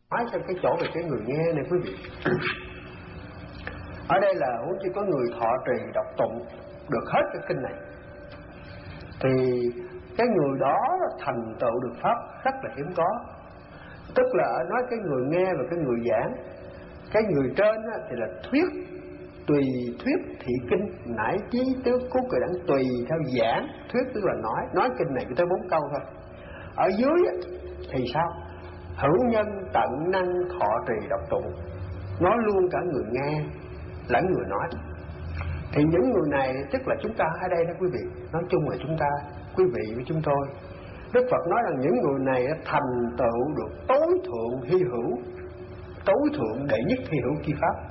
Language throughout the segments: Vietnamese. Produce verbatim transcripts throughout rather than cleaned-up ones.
nói cho cái chỗ về cái người nghe này quý vị. Ở đây là huống chỉ có người thọ trì đọc tụng được hết cái kinh này, thì cái người đó thành tựu được pháp rất là hiếm có. Tức là nói cái người nghe và cái người giảng. Cái người trên thì là thuyết, tùy thuyết thị kinh, nải chí tứ cú cười đẳng, tùy theo giảng. Thuyết tức là nói, nói kinh này tới bốn câu thôi. Ở dưới thì sao? Hữu nhân tận năng thọ trì đọc tụng, nói luôn cả người nghe lẫn người nói. Thì những người này tức là chúng ta ở đây đó quý vị, nói chung là chúng ta, quý vị với chúng tôi. Đức Phật nói rằng những người này thành tựu được tối thượng hy hữu, tối thượng đệ nhất hy hữu chi pháp.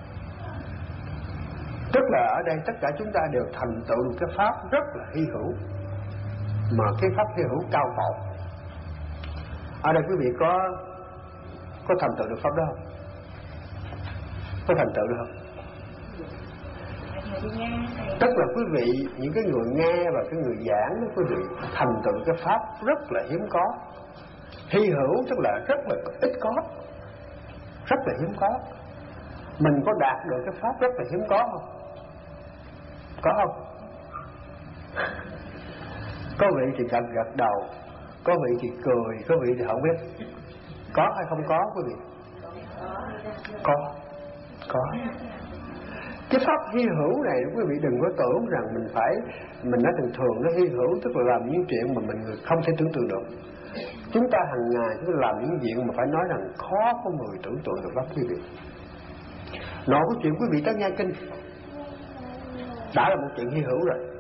Tức là ở đây tất cả chúng ta đều thành tựu được cái pháp rất là hy hữu, mà cái pháp hy hữu cao vọng. Ở đây quý vị có có thành tựu được pháp đó không? Có thành tựu được không? Tức là quý vị, những cái người nghe và cái người giảng đó quý vị, thành tựu cái pháp rất là hiếm có. Hy hữu tức là rất là ít có, rất là hiếm có. Mình có đạt được cái pháp rất là hiếm có không? Có không? Có vị thì gật gật đầu, có vị thì cười, có vị thì không biết. Có hay không có quý vị? Có. Có. Cái pháp hy hữu này quý vị đừng có tưởng rằng mình phải, mình nói thường thường nó hy hữu tức là làm những chuyện mà mình không thể tưởng tượng được. Chúng ta hàng ngày chúng ta làm những chuyện mà phải nói rằng khó có người tưởng tượng được lắm quý vị. Nói cái chuyện quý vị tới nghe kinh đã là một chuyện hy hữu rồi.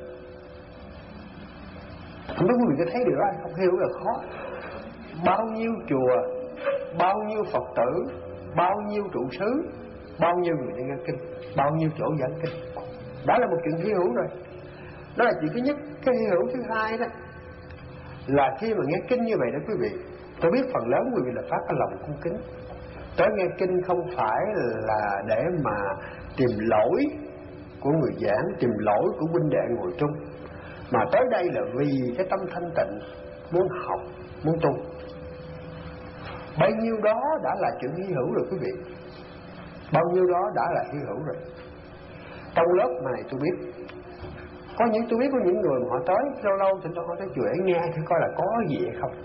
Không biết quý vị có thấy điều đó hay không? Hy hữu là khó. Bao nhiêu chùa, bao nhiêu Phật tử, bao nhiêu trụ xứ, bao nhiêu người đi nghe kinh, bao nhiêu chỗ giảng kinh, đó là một chuyện hy hữu rồi. Đó là chuyện thứ nhất. Cái hy hữu thứ hai đó là khi mà nghe kinh như vậy đó quý vị, tôi biết phần lớn quý vị là phát cái lòng cung kính. Tới nghe kinh không phải là để mà tìm lỗi của người giảng, tìm lỗi của huynh đệ ngồi chung, mà tới đây là vì cái tâm thanh tịnh, muốn học, muốn tu. Bấy nhiêu đó đã là chuyện hy hữu rồi quý vị. Bao nhiêu đó đã là hy hữu rồi. Trong lớp này tôi biết có những tôi biết có những người mà họ tới lâu lâu thì họ tới chùa nghe thử coi là có gì hay không.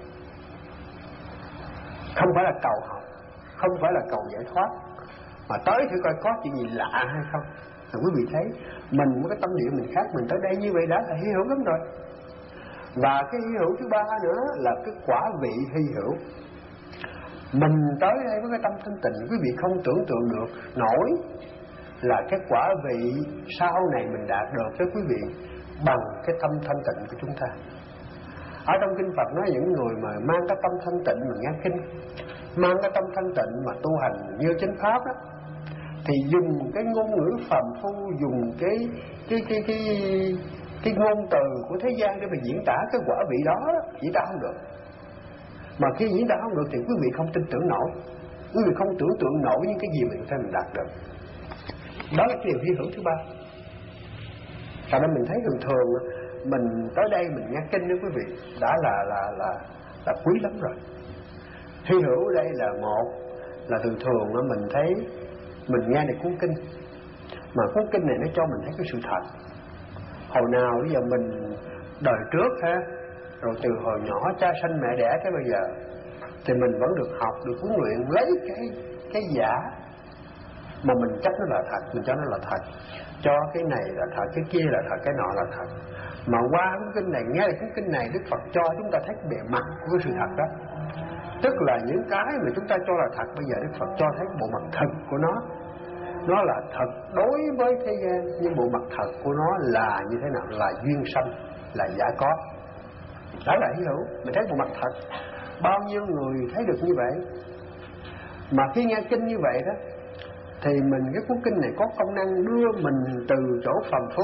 Không phải là cầu học, không phải là cầu giải thoát, mà tới thử coi có chuyện gì lạ hay không. Thì quý vị thấy mình với cái tâm địa mình khác, mình tới đây như vậy đã là hy hữu lắm rồi. Và cái hy hữu thứ ba nữa là cái quả vị hy hữu. Mình tới đây với cái tâm thanh tịnh, quý vị không tưởng tượng được nổi là cái quả vị sau này mình đạt được cho quý vị bằng cái tâm thanh tịnh của chúng ta. Ở trong kinh Phật nói những người mà mang cái tâm thanh tịnh mà nghe kinh, mang cái tâm thanh tịnh mà tu hành như chánh pháp đó, thì dùng cái ngôn ngữ phàm phu, dùng cái cái cái cái cái ngôn từ của thế gian để mà diễn tả cái quả vị đó, diễn tả không được. Mà khi diễn tả không được thì quý vị không tin tưởng nổi, quý vị không tưởng tượng nổi những cái gì mình có thể mình đạt được. Đó là cái điều hy hữu thứ ba. Cho nên mình thấy thường thường mình tới đây mình nghe kinh đó quý vị đã là là là là quý lắm rồi. Hy hữu ở đây là một là thường thường mình thấy mình nghe được cuốn kinh, mà cuốn kinh này nó cho mình thấy cái sự thật. Hồi nào bây giờ mình đời trước ha, rồi từ hồi nhỏ cha sanh mẹ đẻ tới bây giờ thì mình vẫn được học, được huấn luyện lấy cái cái giả mà mình chắc nó là thật, mình cho nó là thật, cho cái này là thật, cái kia là thật, cái nọ là thật. Mà qua cuốn kinh này, nghe được cuốn kinh này, Đức Phật cho chúng ta thấy bề mặt của cái sự thật đó. Tức là những cái mà chúng ta cho là thật, bây giờ Đức Phật cho thấy bộ mặt thật của nó. Nó là thật đối với thế gian, nhưng bộ mặt thật của nó là như thế nào? Là duyên sanh, là giả có. Đó là hy hữu, mình thấy bộ mặt thật. Bao nhiêu người thấy được như vậy. Mà khi nghe kinh như vậy đó, thì mình cái cuốn kinh này có công năng đưa mình từ chỗ phàm phu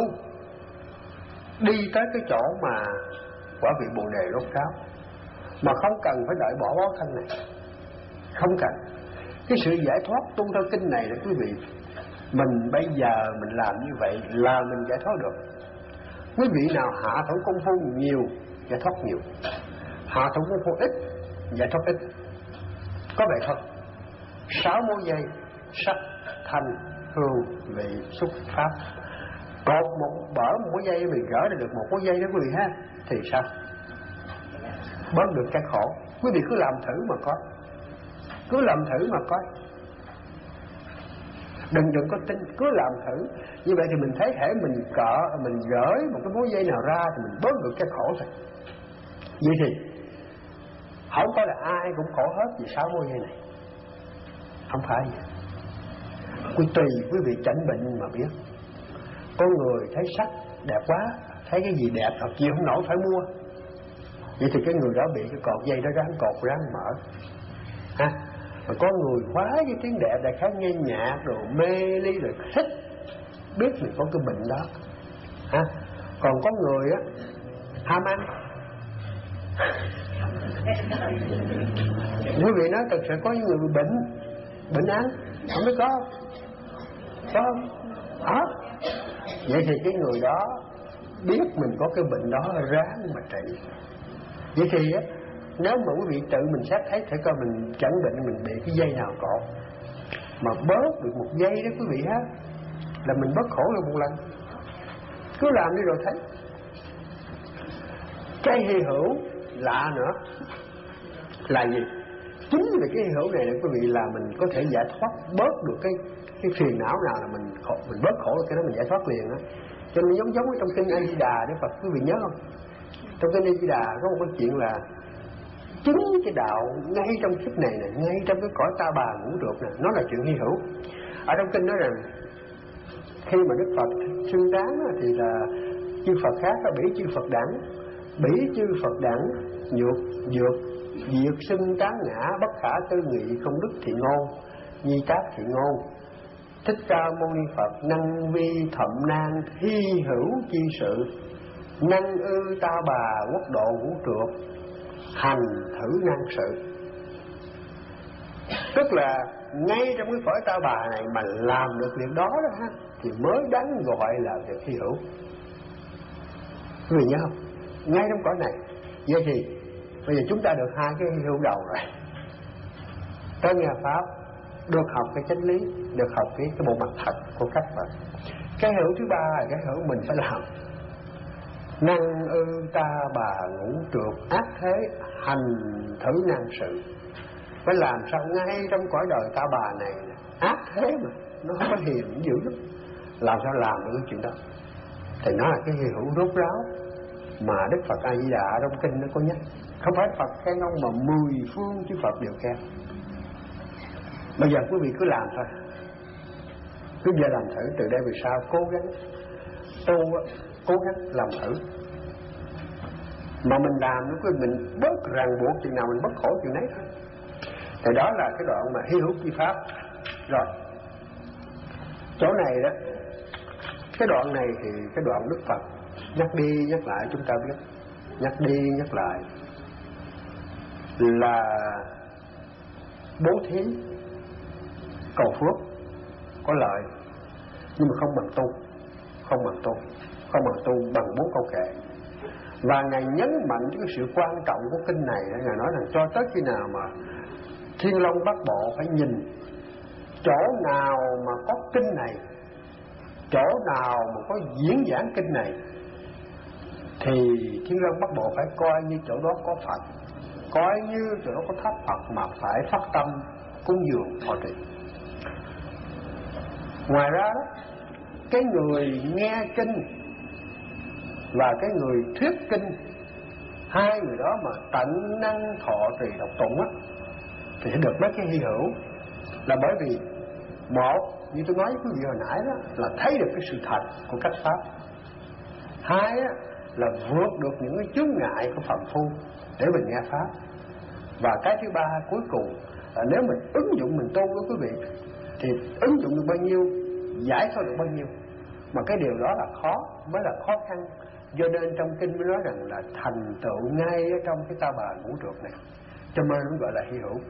đi tới cái chỗ mà quả vị Bồ Đề rốt ráo, mà không cần phải đợi bỏ báo thân này, không cần. Cái sự giải thoát tu theo kinh này là quý vị, mình bây giờ mình làm như vậy là mình giải thoát được. Quý vị nào hạ thủ công phu nhiều, giải thoát nhiều. Hạ thủ công phu ít, giải thoát ít. Có vậy không? sáu mối dây sắc thanh hương vị xúc pháp. Cột một bở một mối dây mình gỡ được một mối dây đó quý vị ha, thì sao? Bớt được cái khổ. Quý vị cứ làm thử mà coi, cứ làm thử mà coi, đừng đừng có tin, cứ làm thử. Như vậy thì mình thấy thể mình cỡ mình gỡ một cái mối dây nào ra thì mình bớt được cái khổ rồi. Vậy thì không phải là ai cũng khổ hết vì sáu mối dây này, không phải vậy. Quý tùy quý vị chẩn bệnh mà biết. Có người thấy sắc đẹp quá, thấy cái gì đẹp thật chịu không nổi phải mua. Vậy thì cái người đó bị cái cột dây đó ráng cột ráng mở ha. Mà có người khoái cái tiếng đẹp, đại khái nghe nhạc rồi mê ly rồi thích, biết mình có cái bệnh đó ha. Còn có người á ham ăn. Quý vị nói thật sự có những người bị bệnh bệnh ăn không biết có có không? Đó. Vậy thì cái người đó biết mình có cái bệnh đó ráng mà trị. Vậy thì á, nếu mà quý vị tự mình xét thấy thử coi mình chẳng bệnh mình bị cái dây nào cột mà bớt được một dây đó quý vị ha, là mình bớt khổ được một lần. Cứ làm đi rồi thấy. Cái hy hữu lạ nữa là gì? Chính vì cái hy hữu này là quý vị là mình có thể giải thoát bớt được cái cái phiền não nào là mình khổ, mình bớt khổ được cái đó mình giải thoát liền á. Cho nên giống giống trong kinh A Di Đà Đức Phật quý vị nhớ không? Trong kinh A Di Đà có một cái chuyện là chính cái đạo ngay trong kiếp này này, ngay trong cái cõi ta bà ngũ trượt này, nó là chuyện hy hữu. Ở trong kinh nói rằng khi mà Đức Phật xưng tán thì là chư Phật khác có bỉ chư Phật đẳng, bỉ chư Phật đẳng nhược dược diệt xưng tán ngã bất khả tư nghị không đức thị ngôn nhi tác thị ngôn. Thích Ca Mâu Ni Phật năng vi thậm nan hy hữu chi sự, năng ư ta bà quốc độ ngũ trượt hành thử năng sự. Tức là ngay trong cái cõi ta bà này mà làm được việc đó đó ha, thì mới đáng gọi là việc hy hữu. Quý vị nhớ không? Ngay trong cõi này. Vậy thì bây giờ chúng ta được hai cái hy hữu đầu rồi. Tới nghe pháp, được học cái chân lý, được học cái, cái bộ mặt thật của các Phật. Cái hữu thứ ba là cái hữu mình phải làm. Năng ư ta bà ngũ trượt ác thế hành thử năng sự. Phải làm sao ngay trong cõi đời ta bà này ác thế mà nó không có hiền dữ lắm, làm sao làm được cái chuyện đó. Thì nó là cái hy hữu rốt ráo mà Đức Phật A Di Đà trong kinh nó có nhắc. Không phải Phật khen ông mà mười phương chư Phật đều khen. Bây giờ quý vị cứ làm thôi, cứ giờ làm thử từ đây về sau cố gắng tu, cố gắng làm thử. Mà mình làm nó cứ mình bớt ràng buộc chừng nào mình bớt khổ chừng nấy thôi. Thì đó là cái đoạn mà hy hữu chi pháp. Rồi chỗ này đó, cái đoạn này thì cái đoạn Đức Phật nhắc đi nhắc lại chúng ta biết, nhắc đi nhắc lại là bố thí cầu phước có lợi, nhưng mà không bằng tu, không bằng tu, không bằng tu bằng bốn câu kệ. Và Ngài nhấn mạnh cái sự quan trọng của kinh này. Ngài nói rằng cho tới khi nào mà Thiên Long Bát Bộ phải nhìn chỗ nào mà có kinh này, chỗ nào mà có diễn giảng kinh này, thì Thiên Long Bát Bộ phải coi như chỗ đó có Phật, coi như chỗ đó có tháp Phật mà phải phát tâm cúng dường thọ trì. Ngoài ra đó, cái người nghe kinh và cái người thuyết kinh, hai người đó mà tận năng thọ trì độc tụng á, thì sẽ được mấy cái hy hữu. Là bởi vì một, như tôi nói với quý vị hồi nãy đó, là thấy được cái sự thật của cách pháp. Hai á, là vượt được những cái chướng ngại của phàm phu để mình nghe pháp. Và cái thứ ba cuối cùng là nếu mình ứng dụng mình tu với quý vị thì ứng dụng được bao nhiêu, giải thoát được bao nhiêu. Mà cái điều đó là khó, mới là khó khăn. Do nên trong kinh mới nói rằng là thành tựu ngay ở trong cái ta bà ngũ trượt này, cho nên nó gọi là hy hữu.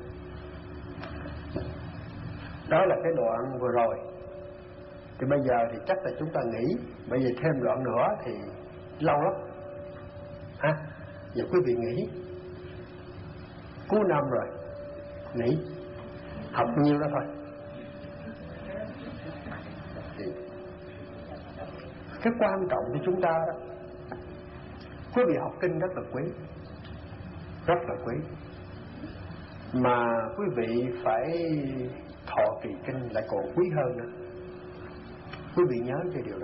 Đó là cái đoạn vừa rồi. Thì bây giờ thì chắc là chúng ta nghỉ. Bây giờ thêm đoạn nữa thì lâu lắm ha. Giờ quý vị nghỉ, cuối năm rồi, nghỉ. học nhiêu đó thôi. Cái quan trọng của chúng ta đó, quý vị học kinh rất là quý, rất là quý, mà quý vị phải thọ trì kinh lại còn quý hơn nữa. Quý vị nhớ cái điều đó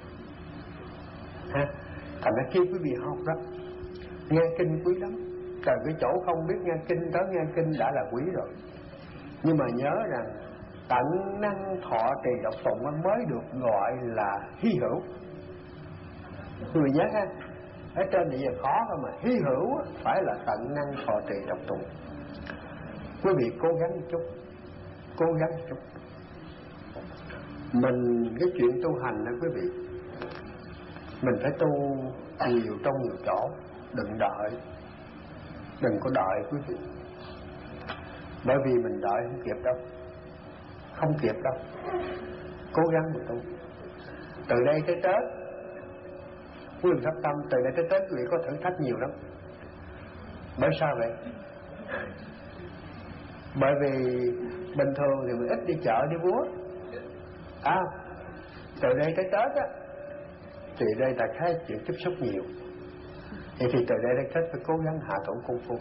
ha. Thành ra khi quý vị học đó, nghe kinh quý lắm. Từ cái chỗ không biết nghe kinh tới nghe kinh đã là quý rồi. Nhưng mà nhớ rằng tận năng thọ trì đọc tụng mới được gọi là hy hữu. Quý vị nhớ ha, ở trên này giờ khó thôi mà hy hữu phải là tận năng thọ trì đọc tụng. Quý vị cố gắng một chút, cố gắng một chút. Mình cái chuyện tu hành đó quý vị, mình phải tu nhiều trong nhiều chỗ, đừng đợi, đừng có đợi quý vị. Bởi vì mình đợi không kịp đâu, không kịp đâu. Cố gắng mà tu. Từ đây tới Tết, quý vị phát tâm, từ đây tới Tết quý vị có thử thách nhiều lắm. Bởi sao vậy? Bởi vì bình thường thì mình ít đi chợ đi búa. À, từ đây tới Tết á, thì đây là cái chuyện tiếp xúc nhiều. Vậy thì từ đây tới Tết phải cố gắng hạ tổn công phu.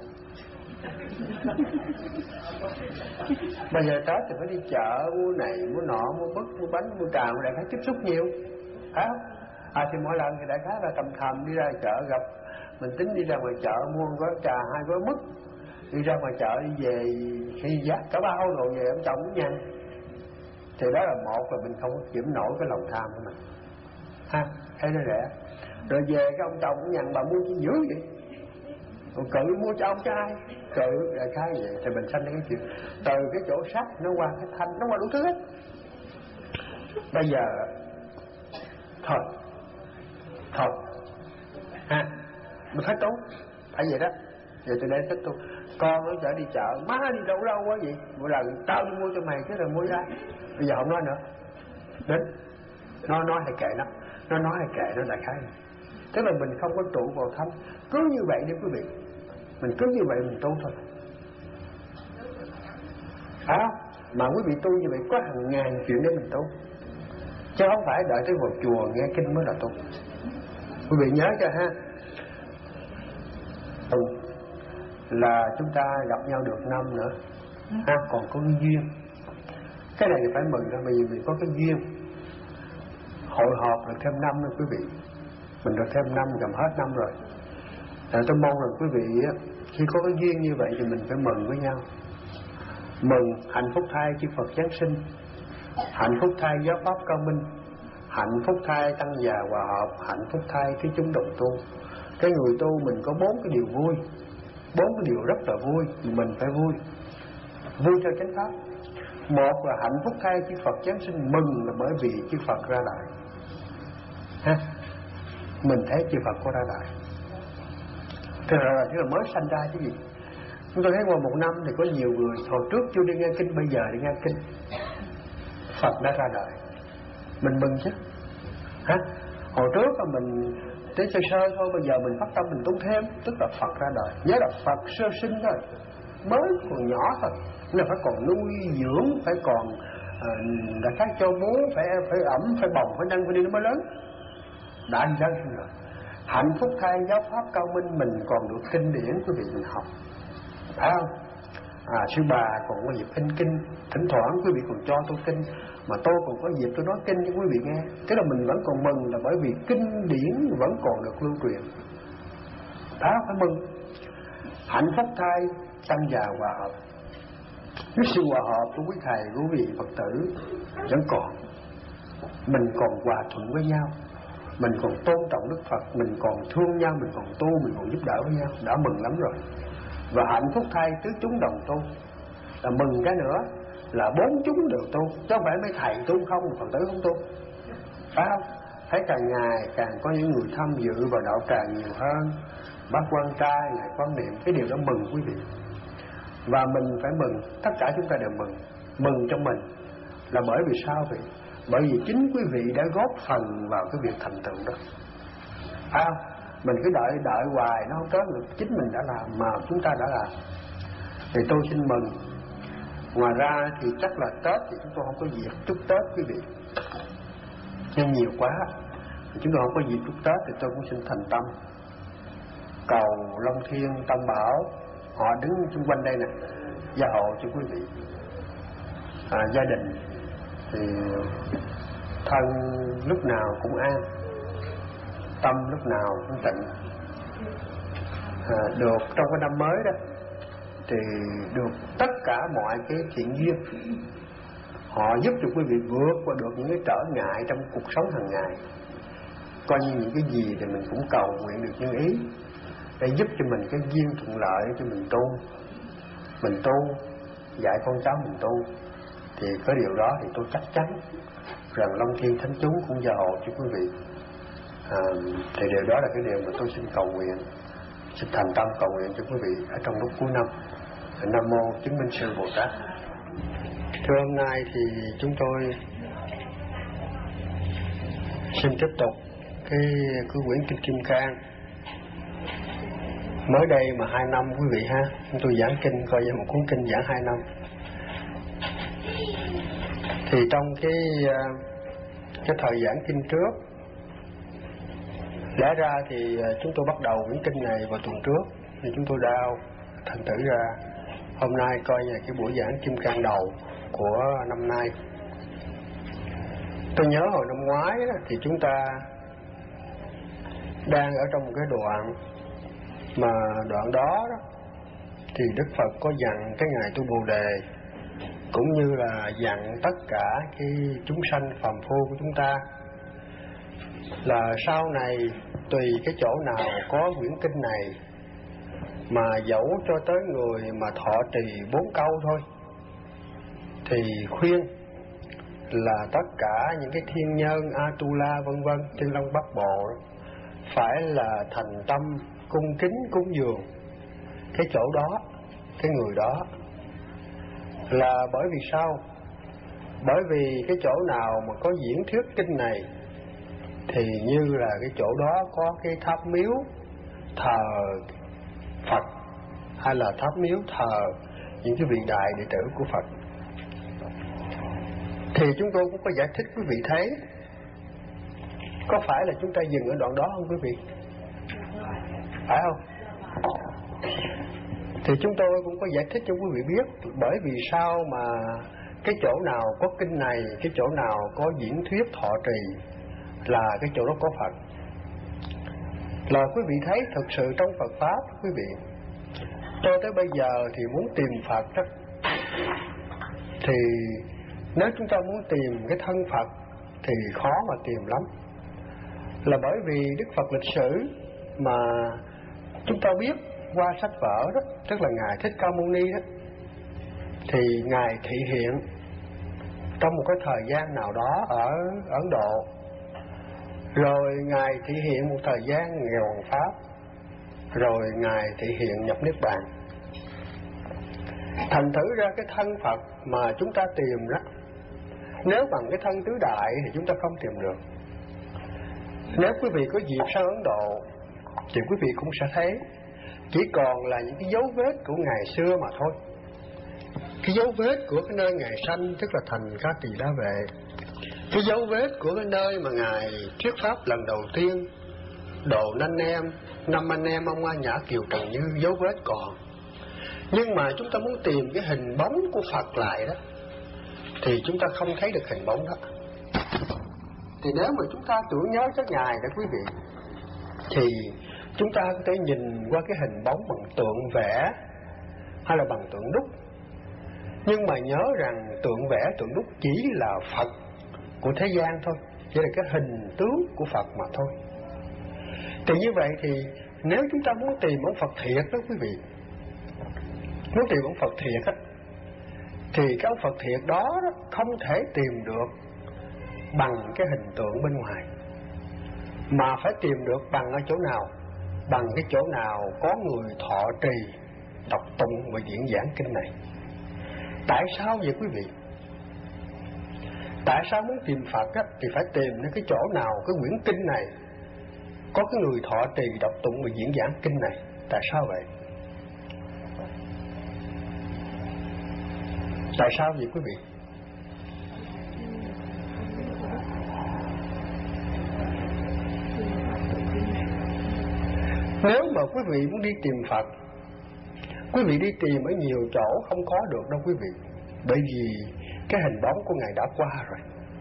Bây giờ Tết thì phải đi chợ mua này mua nọ, mua bứt mua bánh mua trà, đại khái tiếp xúc nhiều, phải không? À thì mỗi lần thì đại khái là tầm thầm đi ra chợ gặp, mình tính đi ra ngoài chợ mua gói trà hai gói mứt, đi ra ngoài chợ đi về khi dắt cả bao rồi về ông chồng cũng nhanh. Thì đó là một là mình không có kiểm nổi cái lòng tham của mình ha, thấy nó rẻ. Rồi về cái ông chồng cũng nhằn, bà mua chi dữ vậy, còn cự mua cho ông cho ai, cự đại khái vậy. Thì mình sanh ra cái chuyện từ cái chỗ sắc nó qua cái thanh, nó qua đủ thứ hết. Bây giờ thôi thôi ha, mình phải tu, phải vậy đó. Giờ từ đây thích tu. Con nó chở đi chợ, má đi đâu đâu quá vậy, mỗi lần tao đi mua cho mày chứ rồi mua ra. Bây giờ không nói nữa, đến nó nói hay kệ nó, nó nói hay kệ nó đại khái này. Tức là mình không có trụ vào thâm, cứ như vậy đi quý vị, mình cứ như vậy mình tu thôi, phải không? Mà quý vị tu như vậy có hàng ngàn chuyện để mình tu, chứ không phải đợi tới vào chùa nghe kinh mới là tu. Quý vị nhớ cho ha, tu là chúng ta gặp nhau được năm nữa ha, còn có cái duyên. Cái này thì phải mừng ra, bởi vì mình có cái duyên hội họp được thêm năm nữa quý vị. Mình được thêm năm, gần hết năm rồi. À, tôi mong rằng quý vị khi có cái duyên như vậy thì mình phải mừng với nhau. Mừng hạnh phúc thai chư Phật Giáng sinh, hạnh phúc thai giáo pháp cao minh, hạnh phúc thai tăng già hòa hợp, hạnh phúc thai cái chúng đồng tu. Cái người tu mình có bốn cái điều vui, bốn cái điều rất là vui, mình phải vui, vui theo chánh pháp. Một là hạnh phúc thai chư Phật Giáng sinh, mừng là bởi vì chư Phật ra đời ha, mình thấy chư Phật có ra đời. Thế là chứ là mới sanh ra chứ gì. Chúng tôi thấy qua một năm thì có nhiều người hồi trước chưa đi nghe kinh, bây giờ đi nghe kinh, Phật đã ra đời, mình mừng chứ ha. Hồi trước là mình tới sơ sơ thôi, bây giờ mình phát tâm mình tu thêm, tức là Phật ra đời. Nhớ là Phật sơ sinh thôi, mới còn nhỏ thôi, nên là phải còn nuôi dưỡng, phải còn uh, đã khác cho bố, phải phải ẩm, phải bồng, phải nâng, phải đi nó mới lớn. Đã đi lớn rồi. Hạnh phúc thai giáo pháp cao minh, mình còn được kinh điển quý vị mình học, phải không? À, sư bà còn có dịp in kinh, thỉnh thoảng quý vị còn cho tôi kinh, mà tôi còn có dịp tôi nói kinh cho quý vị nghe. Thế là mình vẫn còn mừng là bởi vì kinh điển vẫn còn được lưu truyền, đó phải mừng. Hạnh phúc thai tăng già hòa hợp, cái sự hòa hợp của quý thầy của quý vị Phật tử vẫn còn, mình còn hòa thuận với nhau, mình còn tôn trọng Đức Phật, mình còn thương nhau, mình còn tu, mình còn giúp đỡ với nhau, đã mừng lắm rồi. Và hạnh phúc thay tứ chúng đồng tu, là mừng cái nữa là bốn chúng đều tu, chứ không phải mấy thầy tu không, Phật tử không tu, phải không? Thấy càng ngày càng có những người tham dự vào đạo tràng nhiều hơn, bác quan trai, ngài quan niệm, cái điều đó mừng quý vị. Và mình phải mừng, tất cả chúng ta đều mừng. Mừng trong mình là bởi vì sao vậy? Bởi vì chính quý vị đã góp phần vào cái việc thành tựu đó, phải không? Mình cứ đợi đợi hoài nó không tới được, chính mình đã làm mà chúng ta đã làm. Thì tôi xin mừng Ngoài ra thì chắc là Tết thì chúng tôi không có dịp chúc Tết quý vị, nhưng nhiều quá chúng tôi không có dịp chúc Tết, thì tôi cũng xin thành tâm cầu Long Thiên Tam Bảo họ đứng xung quanh đây nè, gia hộ cho quý vị. À, gia đình thì thân lúc nào cũng an, tâm lúc nào cũng tịnh. À, được trong cái năm mới đó thì được tất cả mọi cái thiện duyên, họ giúp cho quý vị vượt qua được những cái trở ngại trong cuộc sống hàng ngày. Coi như những cái gì thì mình cũng cầu nguyện được như ý, để giúp cho mình cái duyên thuận lợi cho mình tu. Mình tu, dạy con cháu mình tu, thì cái điều đó thì tôi chắc chắn rằng Long Thiên Thánh Chúng cũng gia hộ cho quý vị. À, thì điều đó là cái điều mà tôi xin cầu nguyện, xin thành tâm cầu nguyện cho quý vị ở trong lúc cuối năm. Nam mô Chứng Minh Sư Bồ Tát. Thưa hôm nay thì chúng tôi xin tiếp tục cái cái quyển Kinh Kim Cang. Mới đây mà hai năm quý vị ha, chúng tôi giảng kinh, coi như một cuốn kinh giảng hai năm. Thì trong cái cái thời giảng kinh trước, lẽ ra thì chúng tôi bắt đầu quyển kinh này vào tuần trước, thì chúng tôi đau, thành thử ra hôm nay coi như cái buổi giảng Kim Cang đầu của năm nay. Tôi nhớ hồi năm ngoái đó, thì chúng ta đang ở trong một cái đoạn mà đoạn đó, đó thì Đức Phật có dặn cái ngài Tu Bồ Đề, cũng như là dặn tất cả cái chúng sanh phàm phu của chúng ta, là sau này tùy cái chỗ nào có quyển kinh này, mà dẫu cho tới người mà thọ trì bốn câu thôi, thì khuyên là tất cả những cái thiên nhân Atula vân vân, Thiên Long Bát Bộ phải là thành tâm cung kính cúng dường cái chỗ đó, cái người đó. Là bởi vì sao? Bởi vì cái chỗ nào mà có diễn thuyết kinh này thì như là cái chỗ đó có cái tháp miếu thờ Phật, hay là tháp miếu thờ những cái vị đại đệ tử của Phật. Thì chúng tôi cũng có giải thích quý vị thấy, có phải là chúng ta dừng ở đoạn đó không quý vị? Phải không? Thì chúng tôi cũng có giải thích cho quý vị biết, bởi vì sao mà cái chỗ nào có kinh này, cái chỗ nào có diễn thuyết thọ trì là cái chỗ đó có Phật. Là quý vị thấy thực sự trong Phật Pháp, quý vị, cho tới bây giờ thì muốn tìm Phật đó, thì nếu chúng ta muốn tìm cái thân Phật thì khó mà tìm lắm. Là bởi vì Đức Phật lịch sử mà chúng ta biết qua sách vở đó, tức là Ngài Thích Ca Mâu Ni đó, thì Ngài thị hiện trong một cái thời gian nào đó ở Ấn Độ, rồi Ngài thị hiện một thời gian nghèo hoàng Pháp, rồi Ngài thị hiện nhập Niết Bàn. Thành thử ra cái thân Phật mà chúng ta tìm đó, nếu bằng cái thân tứ đại thì chúng ta không tìm được. Nếu quý vị có dịp sang Ấn Độ thì quý vị cũng sẽ thấy chỉ còn là những cái dấu vết của ngày xưa mà thôi. Cái dấu vết của cái nơi Ngài sanh, tức là thành Ca Tỳ Đa Vệ. Cái dấu vết của cái nơi mà Ngài thuyết pháp lần đầu tiên, độ anh em, năm anh em ông A Nhã Kiều Trần Như, dấu vết còn. Nhưng mà chúng ta muốn tìm cái hình bóng của Phật lại đó, thì chúng ta không thấy được hình bóng đó. Thì nếu mà chúng ta tưởng nhớ các Ngài đó quý vị, thì chúng ta có thể nhìn qua cái hình bóng bằng tượng vẽ hay là bằng tượng đúc. Nhưng mà nhớ rằng tượng vẽ, tượng đúc chỉ là Phật của thế gian thôi, chỉ là cái hình tướng của Phật mà thôi. Thì như vậy thì nếu chúng ta muốn tìm ông Phật thiệt đó quý vị, muốn tìm ông Phật thiệt á, thì cái ông Phật thiệt đó, đó không thể tìm được bằng cái hình tượng bên ngoài, mà phải tìm được bằng ở chỗ nào? Bằng cái chỗ nào có người thọ trì, đọc tụng và diễn giảng kinh này. Tại sao vậy quý vị? Tại sao muốn tìm Phật á, thì phải tìm đến cái chỗ nào cái quyển kinh này có cái người thọ trì, đọc tụng và diễn giảng kinh này? Tại sao vậy? Tại sao vậy quý vị? Nếu mà quý vị muốn đi tìm Phật, quý vị đi tìm ở nhiều chỗ không có được đâu quý vị. Bởi vì cái hình bóng của Ngài đã qua rồi.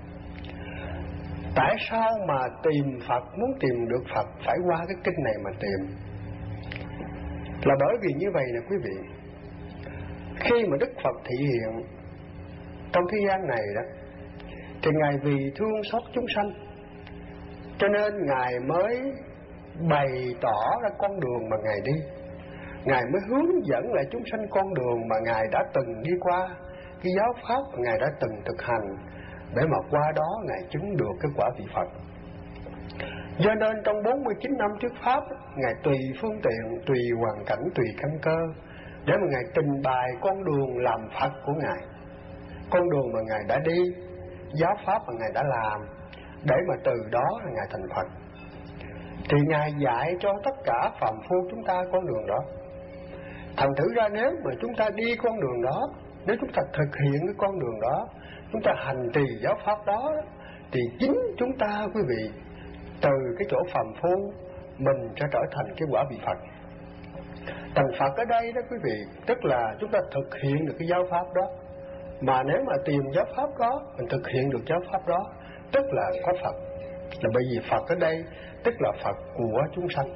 Tại sao mà tìm Phật, muốn tìm được Phật phải qua cái kinh này mà tìm? Là bởi vì như vậy nè quý vị. Khi mà Đức Phật thị hiện trong thế gian này đó, thì Ngài vì thương xót chúng sanh, cho nên Ngài mới bày tỏ ra con đường mà Ngài đi. Ngài mới hướng dẫn lại chúng sanh con đường mà Ngài đã từng đi qua, cái giáo pháp mà Ngài đã từng thực hành, để mà qua đó Ngài chứng được cái quả vị Phật. Do nên trong bốn mươi chín năm trước Pháp, Ngài tùy phương tiện, tùy hoàn cảnh, tùy căn cơ, để mà Ngài trình bày con đường làm Phật của Ngài, con đường mà Ngài đã đi, giáo pháp mà Ngài đã làm, để mà từ đó là Ngài thành Phật. Thì Ngài dạy cho tất cả phàm phu chúng ta con đường đó. Thành thử ra nếu mà chúng ta đi con đường đó, nếu chúng ta thực hiện cái con đường đó, chúng ta hành trì giáo pháp đó, thì chính chúng ta quý vị, từ cái chỗ phàm phu mình sẽ trở thành cái quả vị Phật. Thành Phật ở đây đó quý vị, tức là chúng ta thực hiện được cái giáo pháp đó. Mà nếu mà tìm giáo pháp đó, mình thực hiện được giáo pháp đó, tức là có Phật. Là bởi vì Phật ở đây tức là Phật của chúng sanh.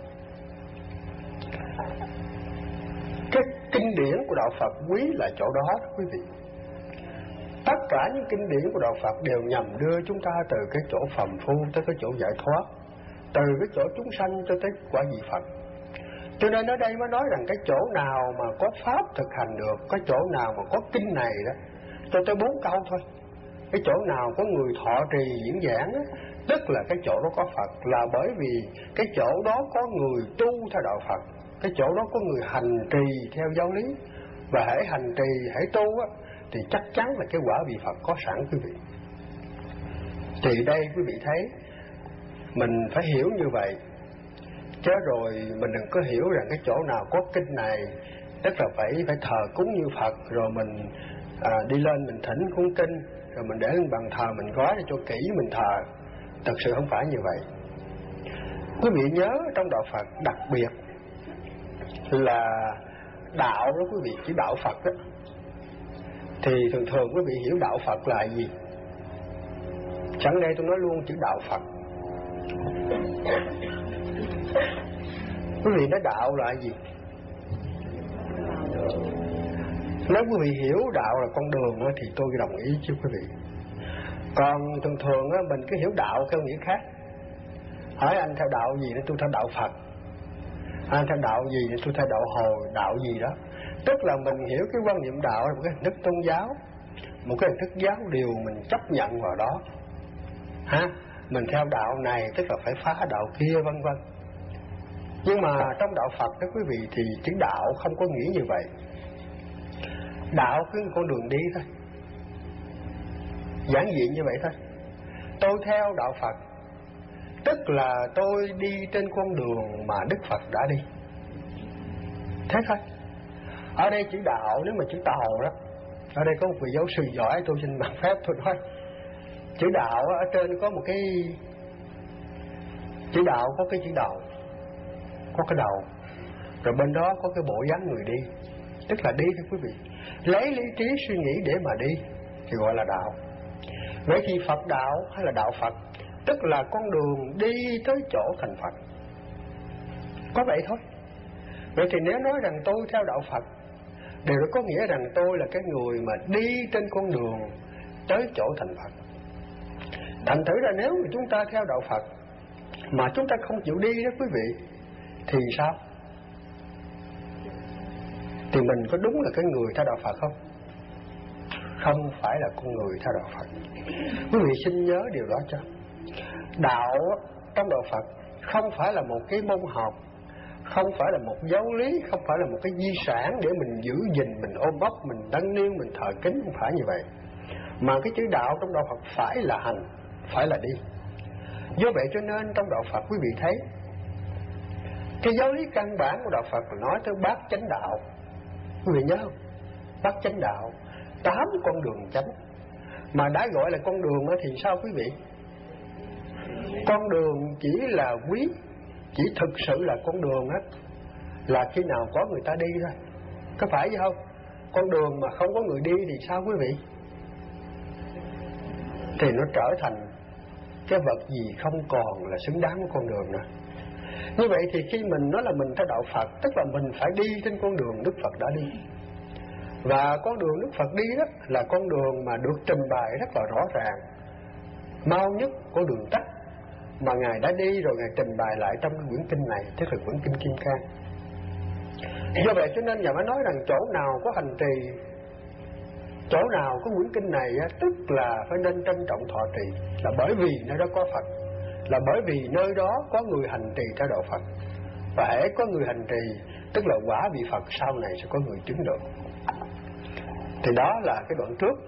Cái kinh điển của đạo Phật quý là chỗ đó quý vị. Tất cả những kinh điển của đạo Phật đều nhằm đưa chúng ta từ cái chỗ phàm phu tới cái chỗ giải thoát, từ cái chỗ chúng sanh cho tới quả vị Phật. Cho nên ở đây mới nói rằng cái chỗ nào mà có pháp thực hành được, cái chỗ nào mà có kinh này đó, cho tới bốn câu thôi. Cái chỗ nào có người thọ trì diễn giảng đó, tức là cái chỗ đó có Phật. Là bởi vì cái chỗ đó có người tu theo đạo Phật, cái chỗ đó có người hành trì theo giáo lý. Và hãy hành trì, hãy tu á, thì chắc chắn là cái quả vị Phật có sẵn quý vị. Thì đây quý vị thấy, mình phải hiểu như vậy. Chứ rồi mình đừng có hiểu rằng cái chỗ nào có kinh này, tức là phải phải thờ cúng như Phật, rồi mình à, đi lên mình thỉnh cuốn kinh, rồi mình để lên bàn thờ mình gói cho kỹ mình thờ. Thật sự không phải như vậy. Quý vị nhớ trong đạo Phật đặc biệt là đạo đó quý vị, chỉ đạo Phật đó, thì thường thường quý vị hiểu đạo Phật là gì? Chẳng đây tôi nói luôn chữ đạo Phật. Quý vị nói đạo là gì? Nếu quý vị hiểu đạo là con đường đó, thì tôi đồng ý chứ quý vị. Còn thường thường á, mình cứ hiểu đạo theo nghĩa khác. Hỏi anh theo đạo gì nên tôi theo đạo Phật, anh theo đạo gì nên tôi theo đạo Hồi, đạo gì đó. Tức là mình hiểu cái quan niệm đạo là một cái hình thức tôn giáo, một cái hình thức giáo điều mình chấp nhận vào đó. Ha? Mình theo đạo này tức là phải phá đạo kia vân vân. Nhưng mà trong đạo Phật đó quý vị, thì chữ đạo không có nghĩa như vậy. Đạo cứ con đường đi thôi, giản dị như vậy thôi. Tôi theo đạo Phật tức là tôi đi trên con đường mà Đức Phật đã đi. Thế thôi. Ở đây chữ đạo, nếu mà chữ tàu đó, ở đây có một vị giáo sư giỏi, tôi xin bằng phép tôi nói. Chữ đạo ở trên có một cái, chữ đạo có cái chữ đầu, có cái đầu, rồi bên đó có cái bộ dáng người đi, tức là đi thưa quý vị. Lấy lý trí suy nghĩ để mà đi thì gọi là đạo. Vậy thì Phật đạo hay là đạo Phật tức là con đường đi tới chỗ thành Phật. Có vậy thôi. Vậy thì nếu nói rằng tôi theo đạo Phật, đều có nghĩa rằng tôi là cái người mà đi trên con đường tới chỗ thành Phật. Thành thử ra nếu mà chúng ta theo đạo Phật mà chúng ta không chịu đi đó quý vị, thì sao? Thì mình có đúng là cái người theo đạo Phật không? Không phải là con người theo đạo Phật. Quý vị xin nhớ điều đó cho. Đạo trong đạo Phật không phải là một cái môn học, không phải là một giáo lý, không phải là một cái di sản để mình giữ gìn, mình ôm ấp, mình đăng niêu, mình thờ kính, không phải như vậy. Mà cái chữ đạo trong đạo Phật phải là hành, phải là đi. Do vậy cho nên trong đạo Phật quý vị thấy cái giáo lý căn bản của đạo Phật là nói tới bát chánh đạo. Quý vị nhớ không? Bát chánh đạo tám con đường chánh. Mà đã gọi là con đường thì sao quý vị? Con đường chỉ là quý, chỉ thực sự là con đường á là khi nào có người ta đi thôi, có phải vậy không? Con đường mà không có người đi thì sao quý vị? Thì nó trở thành cái vật gì không còn là xứng đáng với con đường nữa. Như vậy thì khi mình nói là mình theo đạo Phật, tức là mình phải đi trên con đường Đức Phật đã đi. Và con đường Đức Phật đi đó là con đường mà được trình bày rất là rõ ràng, mau nhất con đường tắt mà Ngài đã đi rồi Ngài trình bày lại trong cái quyển kinh này, tức là quyển kinh Kim Cang. Do vậy cho nên nhà mới nói rằng chỗ nào có hành trì, chỗ nào có quyển kinh này á, tức là phải nên trân trọng thọ trì, là bởi vì nơi đó có Phật, là bởi vì nơi đó có người hành trì theo đạo Phật. Và hễ có người hành trì tức là quả vị Phật sau này sẽ có người chứng được. Thì đó là cái đoạn trước.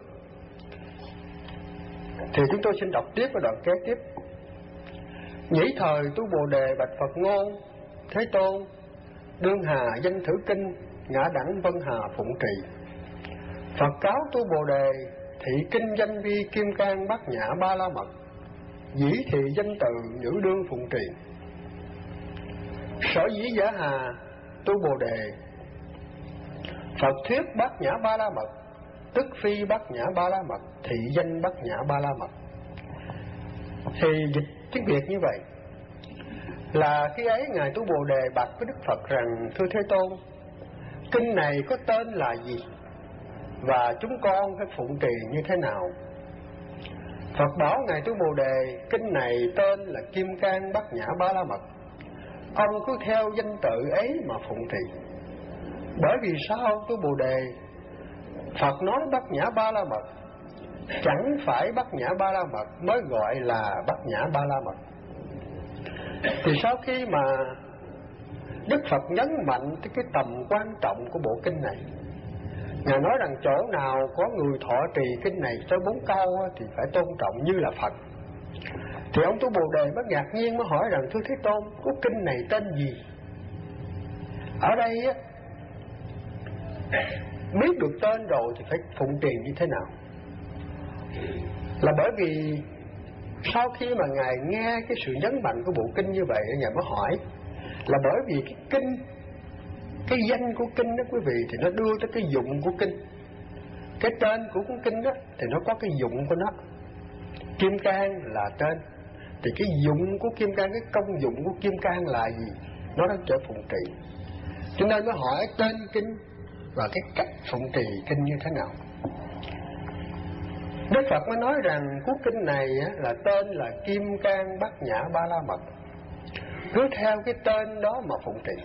Thì chúng tôi xin đọc tiếp cái đoạn kế tiếp. Nhĩ thời tu Bồ Đề bạch Phật ngôn: Thế Tôn, đương hà danh thử kinh, ngã đẳng vân hà phụng trì. Phật cáo tu Bồ Đề: Thị kinh danh vi kim cang bát nhã ba la mật, dĩ thị danh từ nhữ đương phụng trì. Sở dĩ giả hà tu Bồ Đề, Phật thuyết bát nhã ba la mật, tức phi bát nhã ba la mật, thị danh bát nhã ba la mật. Thì dịch tiếng Việt như vậy là khi ấy Ngài tu Bồ Đề bạch với Đức Phật rằng: Thưa Thế Tôn, kinh này có tên là gì và chúng con phải phụng trì như thế nào? Phật bảo Ngài tu Bồ Đề: Kinh này tên là Kim Cang Bát Nhã Ba La Mật, ông cứ theo danh tự ấy mà phụng trì. Bởi vì sao tu Bồ Đề? Phật nói Bát Nhã Ba La Mật, chẳng phải Bát Nhã Ba La Mật mới gọi là Bát Nhã Ba La Mật. Thì sau khi mà Đức Phật nhấn mạnh tới cái tầm quan trọng của bộ kinh này, Ngài nói rằng chỗ nào có người thọ trì kinh này tới bốn câu thì phải tôn trọng như là Phật. Thì ông tu Bồ Đề mới ngạc nhiên mới hỏi rằng: Thưa Thế Tôn, có kinh này tên gì? Ở đây á, biết được tên rồi thì phải phụng trì như thế nào? Là bởi vì sau khi mà Ngài nghe cái sự nhấn mạnh của bộ kinh như vậy, Ngài mới hỏi là bởi vì cái kinh, cái danh của kinh đó quý vị, thì nó đưa tới cái dụng của kinh. Cái tên của cuốn kinh đó thì nó có cái dụng của nó. Kim cang là tên, thì cái dụng của kim cang, cái công dụng của kim cang là gì? Nó đang trở phụng trì. Cho nên mới hỏi tên kinh và cái cách phụng trì kinh như thế nào. Đức Phật mới nói rằng cuốn kinh này là tên là Kim Cang Bát Nhã Ba La Mật, cứ theo cái tên đó mà phụng trì.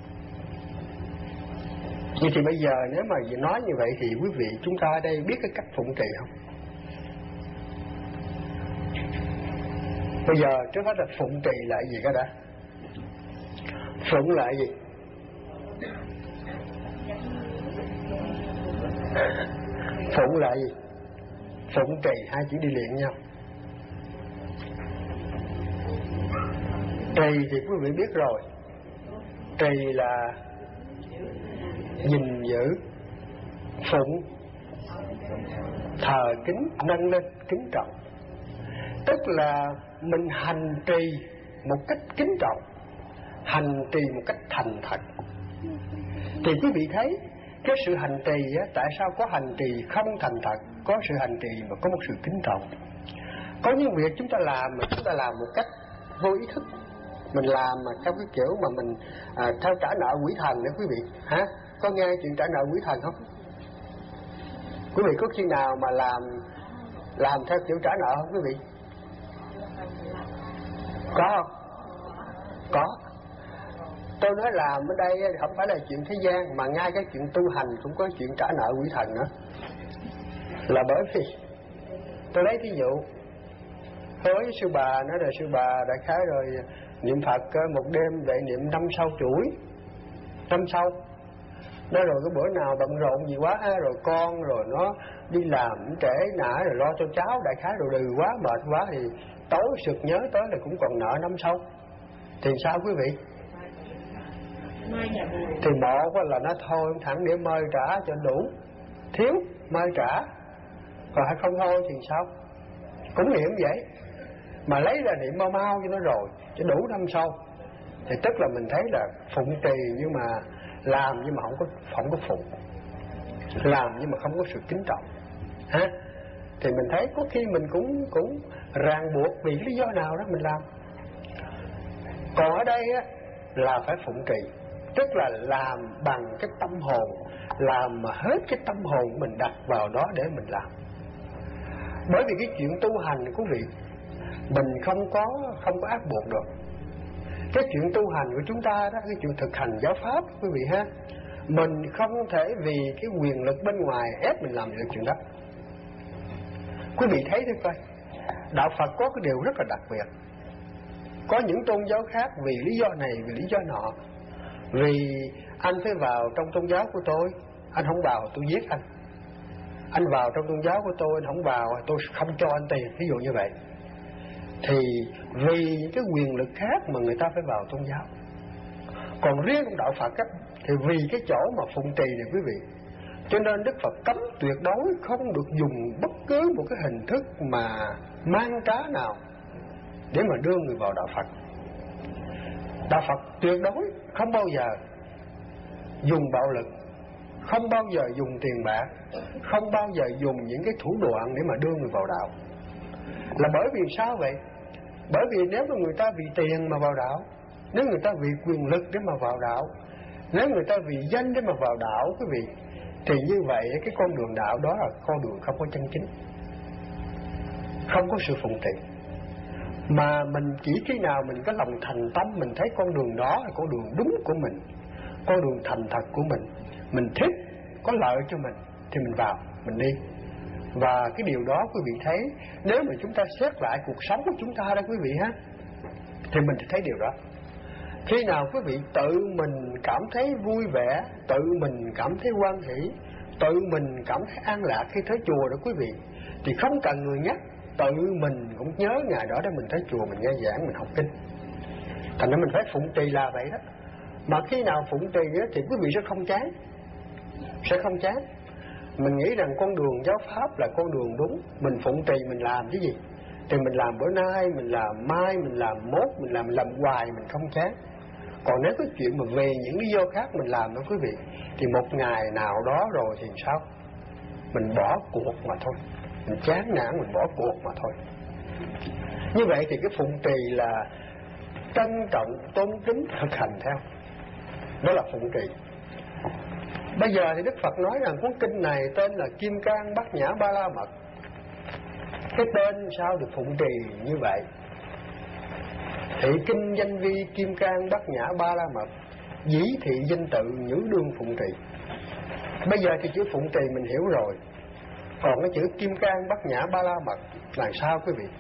Vậy thì bây giờ nếu mà nói như vậy thì quý vị chúng ta ở đây biết cái cách phụng trì không? Bây giờ trước hết là phụng trì là gì cái đã? Phụng là gì? Phụng là gì? Phụng trì hai chữ đi liền nhau. Trì thì quý vị biết rồi. Trì là gìn giữ, phụng thờ kính, nâng lên, kính trọng. Tức là mình hành trì một cách kính trọng, hành trì một cách thành thật. Thì quý vị thấy cái sự hành trì á, tại sao có hành trì không thành thật, có sự hành trì mà có một sự kính trọng. Có những việc chúng ta làm mà chúng ta làm một cách vô ý thức, mình làm mà theo cái kiểu mà mình à, theo trả nợ quỷ thần nữa quý vị hả? Có nghe chuyện trả nợ quỷ thần không? Quý vị có khi nào mà làm làm theo kiểu trả nợ không quý vị? Có không? Có. Tôi nói làm ở đây không phải là chuyện thế gian, mà ngay cái chuyện tu hành cũng có chuyện trả nợ quỷ thần nữa. Là bởi vì tôi lấy ví dụ, hứa với sư bà, nói là sư bà đại khái rồi niệm Phật một đêm vậy niệm năm sau chuỗi, năm sau. Nói rồi cái bữa nào bận rộn gì quá rồi con rồi nó đi làm trễ nã rồi lo cho cháu đại khái rồi lừ quá mệt quá thì tối sực nhớ tới là cũng còn nợ năm sau. Thì sao quý vị? Thì một là nó thôi thẳng để mời trả cho đủ, thiếu mai trả, còn hay không thôi thì sao? Cũng niệm vậy, mà lấy ra niệm mau mau cho nó rồi, cho đủ năm sau. Thì tức là mình thấy là phụng trì nhưng mà làm nhưng mà không có không có phụng, làm nhưng mà không có sự kính trọng, ha? Thì mình thấy có khi mình cũng cũng ràng buộc vì lý do nào đó mình làm. Còn ở đây á là phải phụng trì, tức là làm bằng cái tâm hồn, làm mà hết cái tâm hồn mình đặt vào đó để mình làm. Bởi vì cái chuyện tu hành quý vị, mình không có không có áp buộc được. Cái chuyện tu hành của chúng ta đó, cái chuyện thực hành giáo pháp quý vị ha, mình không thể vì cái quyền lực bên ngoài ép mình làm được chuyện đó. Quý vị thấy thôi coi, đạo Phật có cái điều rất là đặc biệt. Có những tôn giáo khác vì lý do này, vì lý do nọ, vì anh phải vào trong tôn giáo của tôi, anh không vào tôi giết anh. Anh vào trong tôn giáo của tôi, anh không vào tôi không cho anh tiền, ví dụ như vậy. Thì vì cái quyền lực khác mà người ta phải vào tôn giáo. Còn riêng trong đạo Phật á, thì vì cái chỗ mà phụng trì này quý vị, cho nên Đức Phật cấm tuyệt đối không được dùng bất cứ một cái hình thức mà mang trá nào để mà đưa người vào đạo Phật. Đạo Phật tuyệt đối không bao giờ dùng bạo lực, không bao giờ dùng tiền bạc, không bao giờ dùng những cái thủ đoạn để mà đưa người vào đạo. Là bởi vì sao vậy? Bởi vì nếu mà người ta vì tiền mà vào đạo, nếu người ta vì quyền lực để mà vào đạo, nếu người ta vì danh để mà vào đạo quý vị, thì như vậy cái con đường đạo đó là con đường không có chân chính, không có sự phụng trì. Mà mình chỉ khi nào mình có lòng thành tâm, mình thấy con đường đó là con đường đúng của mình, con đường thành thật của mình, mình thích, có lợi cho mình thì mình vào, mình đi. Và cái điều đó quý vị thấy, nếu mà chúng ta xét lại cuộc sống của chúng ta đó quý vị ha, thì mình thấy điều đó. Khi nào quý vị tự mình cảm thấy vui vẻ, tự mình cảm thấy hoan hỷ, tự mình cảm thấy an lạc khi tới chùa đó quý vị, thì không cần người nhắc, tự mình cũng nhớ ngày đó để mình tới chùa, mình nghe giảng, mình học kinh. Thành ra mình phải phụng trì là vậy đó. Mà khi nào phụng trì đó, thì quý vị sẽ không chán, sẽ không chán. Mình nghĩ rằng con đường giáo pháp là con đường đúng, mình phụng trì mình làm cái gì thì mình làm bữa nay, mình làm mai, mình làm mốt, mình làm làm hoài, mình không chán. Còn nếu cái chuyện mà về những lý do khác mình làm đó quý vị, thì một ngày nào đó rồi thì sao? Mình bỏ cuộc mà thôi, mình chán nản, mình bỏ cuộc mà thôi. Như vậy thì cái phụng trì là trân trọng, tôn kính, thực hành theo, đó là phụng trì. Bây giờ thì Đức Phật nói rằng cuốn kinh này tên là Kim Cang Bát Nhã Ba La Mật. Cái tên sao được phụng trì như vậy? Thị kinh danh vi Kim Cang Bát Nhã Ba La Mật, dĩ thị danh tự nhữ đương phụng trì. Bây giờ thì chữ phụng trì mình hiểu rồi, còn cái chữ Kim Cang Bát Nhã Ba La Mật là sao quý vị?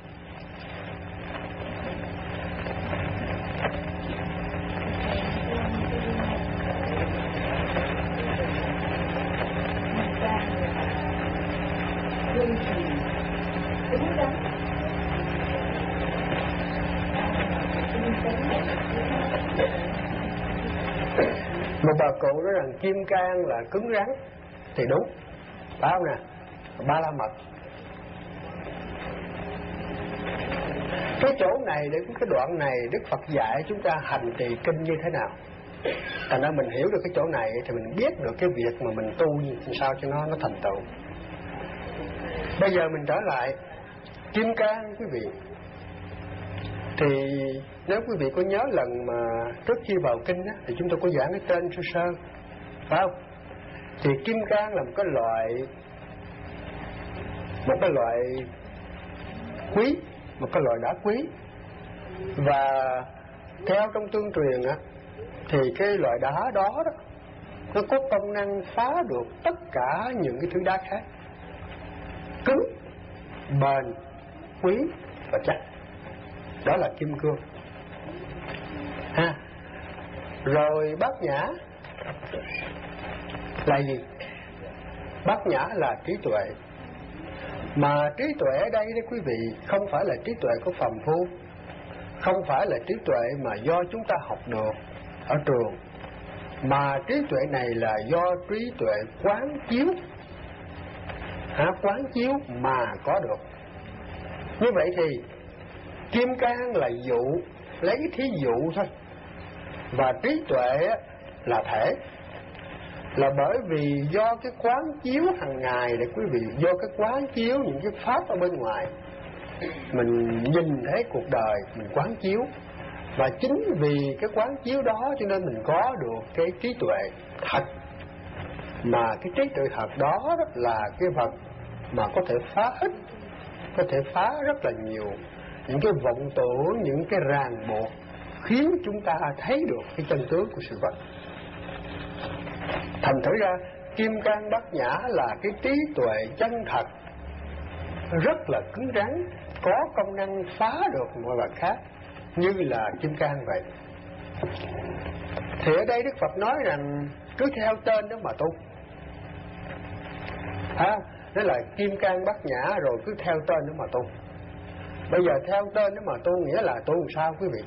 Một bà cụ nói rằng kim cang là cứng rắn thì đúng, phải không nè? Ba La Mật, cái chỗ này để cái đoạn này Đức Phật dạy chúng ta hành trì kinh như thế nào. Thành ra mình hiểu được cái chỗ này thì mình biết được cái việc mà mình tu như sao cho nó nó thành tựu. Bây giờ mình trở lại kim cang quý vị. Thì nếu quý vị có nhớ lần mà trước khi vào kinh á, thì chúng tôi có giảng cái tên sơ sơ, phải không? Thì kim cang là một cái loại một cái loại quý, một cái loại đá quý. Và theo trong tương truyền á, thì cái loại đá đó đó nó có công năng phá được tất cả những cái thứ đá khác, cứng, bền, quý và chắc. Đó là kim cương ha. Rồi bát nhã là gì? Bát nhã là trí tuệ. Mà trí tuệ ở đây đó quý vị, không phải là trí tuệ của phàm phu, không phải là trí tuệ mà do chúng ta học được ở trường, mà trí tuệ này là do trí tuệ quán chiếu hả, quán chiếu mà có được. Như vậy thì kim cang là dụ, lấy cái thí dụ thôi. Và trí tuệ là thể. Là bởi vì do cái quán chiếu hàng ngày, để quý vị, do cái quán chiếu những cái pháp ở bên ngoài, mình nhìn thấy cuộc đời, mình quán chiếu. Và chính vì cái quán chiếu đó cho nên mình có được cái trí tuệ thật. Mà cái trí tuệ thật đó, đó là cái vật mà có thể phá hết, có thể phá rất là nhiều những cái vọng tưởng, những cái ràng buộc, khiến chúng ta thấy được cái chân tướng của sự vật. Thành thử ra kim cang bát nhã là cái trí tuệ chân thật, rất là cứng rắn, có công năng phá được mọi vật khác, như là kim cang vậy. Thì ở đây Đức Phật nói rằng cứ theo tên đó mà tu. À, đó là kim cang bát nhã, rồi cứ theo tên đó mà tu. Bây giờ theo tên đó mà tu nghĩa là tu làm sao quý vị?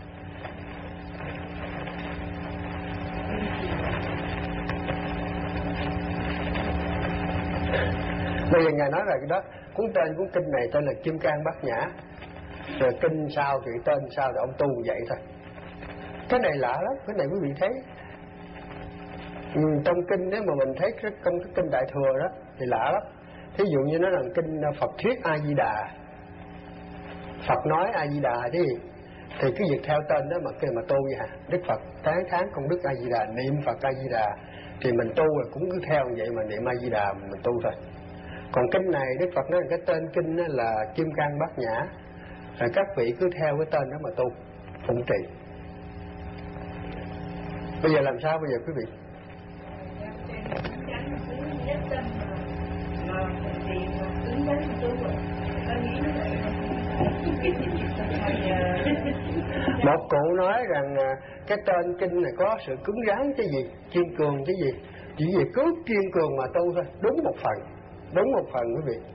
Bây giờ Ngài nói là cái đó, cuốn tên cuốn kinh này tên là Kim Cang Bát Nhã. Rồi kinh sao thì tên sao thì ông tu vậy thôi. Cái này lạ lắm, cái này quý vị thấy. Ừ, trong kinh nếu mà mình thấy cái, trong cái kinh Đại Thừa đó thì lạ lắm. Thí dụ như nó là kinh Phật thuyết A Di Đà, Phật nói A Di Đà chứ gì, thì cứ việc theo tên đó mà kêu mà tu vậy hả? Đức Phật tán thán công đức A Di Đà, niệm Phật A Di Đà, thì mình tu rồi cũng cứ theo vậy mà niệm A Di Đà mình tu thôi. Còn kinh này Đức Phật nói cái tên kinh là Kim Cang Bát Nhã, rồi các vị cứ theo cái tên đó mà tu phụng trì. Bây giờ làm sao bây giờ quý vị? Một cụ nói rằng cái tên kinh này có sự cứng rắn chứ gì, kiên cường chứ gì, chỉ vì cứ kiên cường mà tu thôi. Đúng một phần, đúng một phần quý vị.